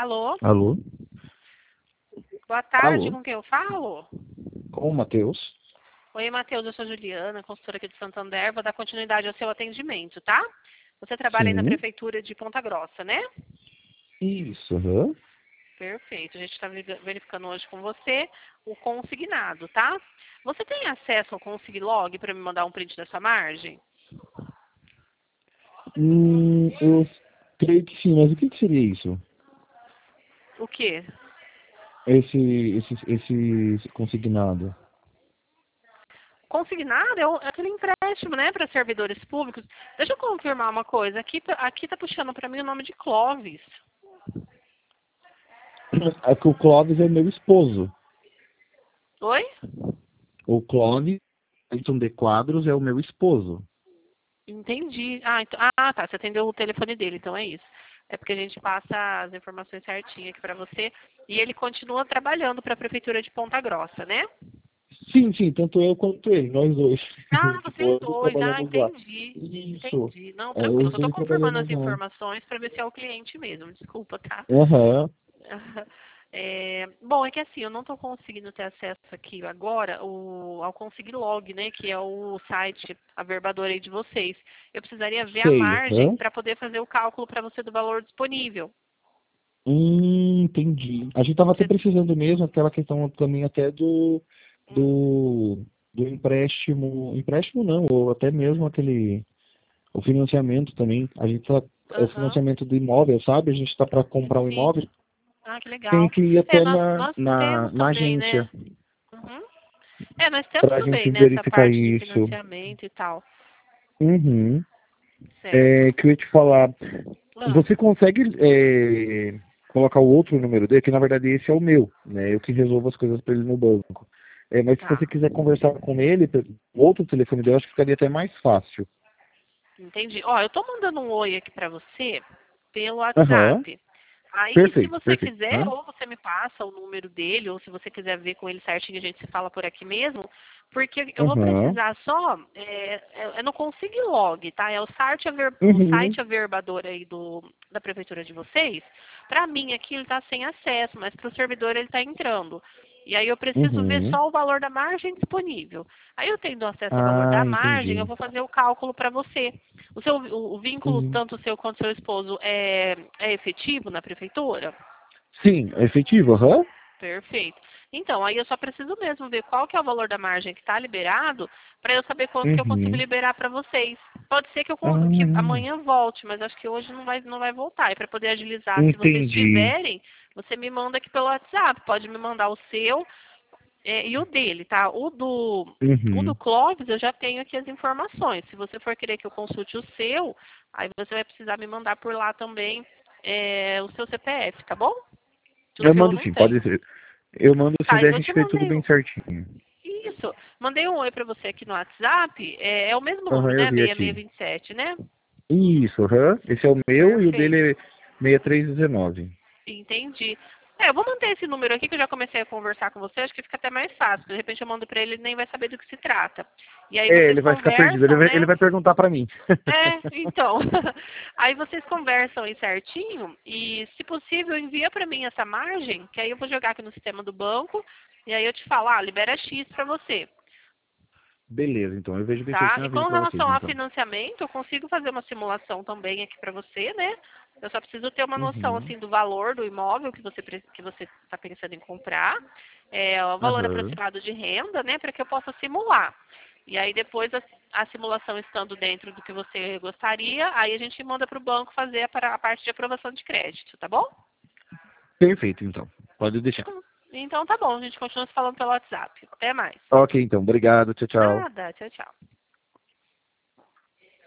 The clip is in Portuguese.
Alô? Alô? Boa tarde, Alô? com quem eu falo? Com o Matheus? Oi, Matheus, eu sou a Juliana, consultora aqui de Santander. Vou dar continuidade ao seu atendimento, tá? Você trabalha aí na Sim. Prefeitura de Ponta Grossa, né? Isso, aham. Perfeito. A gente está verificando hoje com você o consignado, tá? Você tem acesso ao Consiglog para me mandar um print da sua margem? Eu creio que sim, mas o que seria isso? O quê? Esse consignado? Consignado é aquele empréstimo, né, para servidores públicos. Deixa eu confirmar uma coisa. Aqui tá puxando para mim o nome de Clóvis. É que o Clóvis é meu esposo. Oi? O Clóvis, Ayrton de Quadros, é o meu esposo. Entendi. Tá. Você atendeu o telefone dele, então é isso. É porque a gente passa as informações certinhas aqui para você. E ele continua trabalhando para a Prefeitura de Ponta Grossa, né? Sim, sim, tanto eu quanto ele, nós dois. Ah, vocês Tipo, ambos dois. Ah, trabalhamos lá. entendi. Isso. Entendi. Não, É, tranquilo. os Só tô dois confirmando as trabalhamos lá. informações para ver se é o cliente mesmo. Desculpa, tá? Aham. Bom, é que assim, eu não estou conseguindo ter acesso aqui agora ao Consiglog, né? Que é o site, a verbadora aí de vocês. Eu precisaria ver a Sei, margem aham. para poder fazer o cálculo para você do valor disponível. Entendi. A gente estava até Você- precisando mesmo, aquela questão também até hum, do, do empréstimo, empréstimo não, ou até mesmo o financiamento também. A gente tá, é o Aham, financiamento do imóvel, sabe? A gente está para comprar um sim. imóvel, Ah, que tem legal. que ir até Nós temos na também, né? agência Uhum. Nós temos para a gente também, né, essa verificar parte de isso. financiamento e tal. Uhum. Certo. Que eu ia te falar, Ah, você consegue colocar o outro número dele, que na verdade esse é o meu, né? Eu que resolvo as coisas para ele no banco. Mas se tá. você quiser conversar com ele, o outro telefone dele, eu acho que ficaria até mais fácil. Entendi. Ó, eu tô mandando um oi aqui pra você pelo Aham, WhatsApp. Aí, se perfeito, você perfeito. quiser, Aham. ou você me passa o número dele, ou se você quiser ver com ele certinho, a gente se fala por aqui mesmo, porque eu vou Aham. precisar só, no Consiglog, tá? É o Uhum. site averbador aí da prefeitura de vocês. Para mim aqui ele está sem acesso, mas para o servidor ele está entrando. E aí eu preciso ver Uhum. só o valor da margem disponível. Aí eu tendo acesso ao valor da Ah, margem, eu entendi. vou fazer o cálculo para você. O vínculo, Uhum. tanto seu quanto seu esposo, é efetivo na prefeitura? Sim, é efetivo, aham. Perfeito. Então, aí eu só preciso mesmo ver qual que é o valor da margem que está liberado para eu saber quanto que eu consigo Uhum. liberar para vocês. Pode ser que Ah, amanhã volte, mas acho que hoje não vai voltar. E para poder agilizar, se vocês entendi. tiverem, você me manda aqui pelo WhatsApp. Pode me mandar o seu e o dele, tá? O do Uhum. Clóvis, eu já tenho aqui as informações. Se você for querer que eu consulte o seu, aí você vai precisar me mandar por lá também o seu CPF, tá bom? Que o Eu seu eu mando não sim, pode tenho. ser. Eu mando sim, Tá, daí a eu gente te vê tudo mandei bem um. certinho. Isso. Mandei um oi pra você aqui no WhatsApp. É o mesmo Aham, número, eu né? vi aqui. 6627, né? Isso, aham. Esse é o meu e o Perfeito. dele é 6319. Entendi. Eu vou manter esse número aqui que eu já comecei a conversar com você, acho que fica até mais fácil. De repente eu mando pra ele, ele nem vai saber do que se trata. E aí vocês Ele vai ficar perdido, conversam, ele né? vai perguntar pra mim. Então. Aí vocês conversam aí certinho e, se possível, envia pra mim essa margem, que aí eu vou jogar aqui no sistema do banco e aí eu te falo, libera X pra você. Beleza, então, eu vejo bem Tá? certinho e E com aviso pra vocês, relação a então. financiamento, eu consigo fazer uma simulação também aqui para você, né? Eu só preciso ter uma noção Uhum. assim do valor do imóvel que você está pensando em comprar, o valor Aham. aproximado de renda, né, para que eu possa simular. E aí depois a simulação estando dentro do que você gostaria, aí a gente manda para o banco fazer a parte de aprovação de crédito, tá bom? Perfeito, então. Pode deixar. Então tá bom, a gente continua se falando pelo WhatsApp. Até mais. Ok, então. Obrigado. Tchau, tchau. Nada, tchau, tchau.